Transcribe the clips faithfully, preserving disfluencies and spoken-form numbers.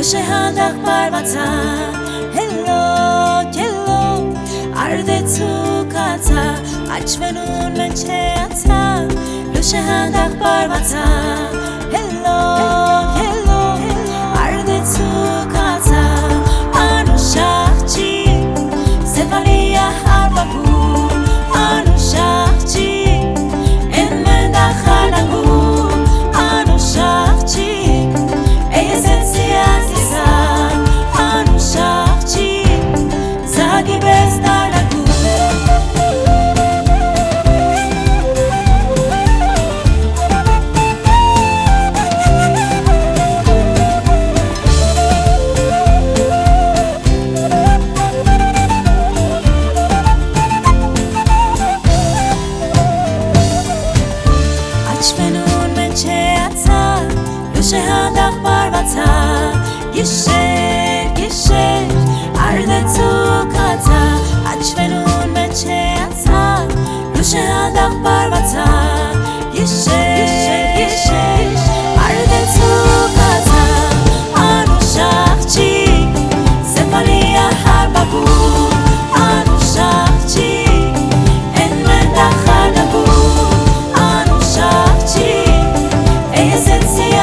Lushehanda parvata hello hello arde tsukata achvenun mencheata Lushehanda parvata hello hello arde tsukata anushachchi sevaria harbabu anushachchi enmenda khanagu anushachchi Lushehanda parvata Gisher, gisher Arde tsukata Achvenun mencheata Lushehanda parvata Gisher, gisher Arde tsukata Anushachchi Sefaria harbabu Anushachchi Enmenda khanabu Anushachchi Esensia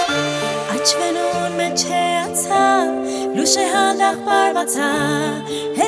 Lushehanda parvata